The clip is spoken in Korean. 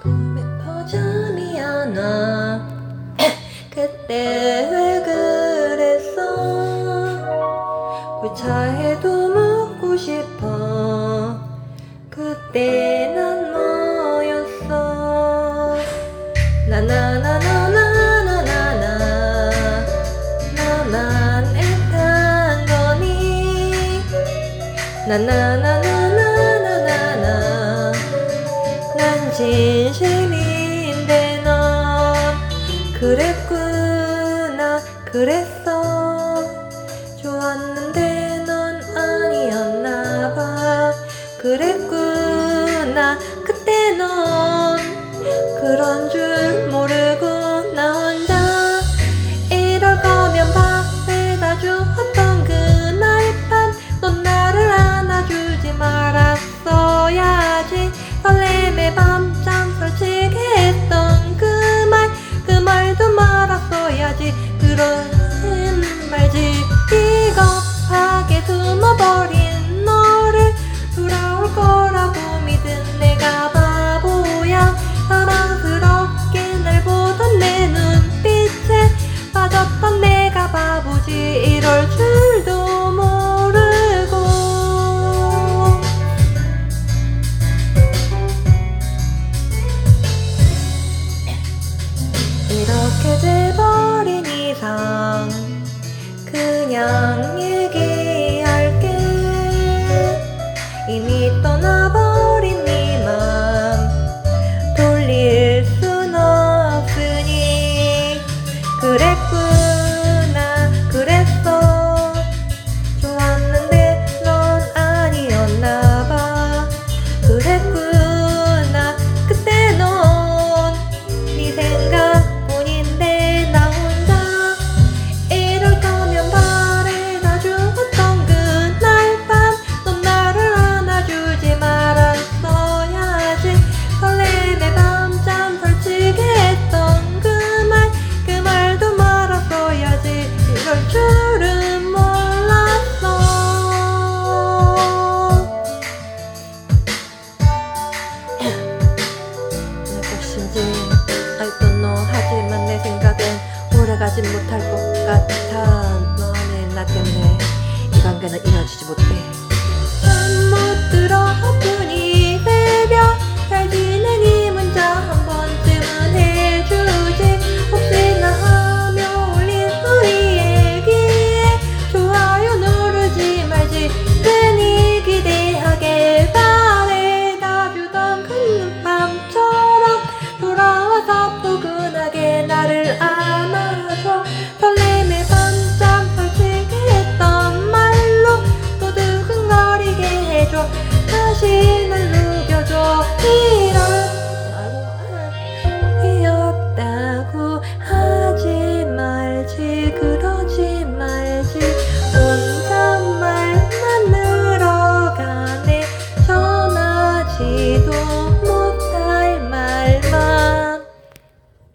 꿈에 잠이 안 와. 그때 왜 그랬어? 꿀차에도 묻고 싶어. 그때 난 뭐였어? 나나나나나나나나 나만 애탄 거니? 나나나나나나나나 난 진심인데 넌 그랬구나. 그랬어. 좋았는데 넌 아니었나봐. 그랬구나. 그때 넌 그런 줄 모르고 나 혼자 이럴 거면 밥에다 주었던 그날 밤 넌 나를 안아주지 말았어야지. 설렘의 밤잠 설치게 했던 그 말도 말았어야지. 그런 말지. 비겁하게 숨어버린 너를 돌아올 거라고 믿은 내가 바보야. 사랑스럽게 날 보던 내 눈빛에 빠졌던 내가 바보지. 이럴 줄도 모르고 이렇게 돼버린 이상 그냥 얘기할게. 이미 떠나버린 네 맘 돌릴 순 없으니. 그랬구나. 그랬어. 좋았는데 넌 아니었나봐. 그랬구나. 그때 넌 네 생각뿐인데 나 혼자 이럴 거면 발에다 주었던 그날 밤 넌 나를 안아주지 말았어야지. 설렘의 밤잠 설치게 했던 그 말도 말았어야지. 이럴 줄은 몰랐어. 내 것인지 I don't know. 하지만 내 생각엔 오래가진 못할 것 같아. 너 아닌 나 때문에 이 관계는 이어지지 못해.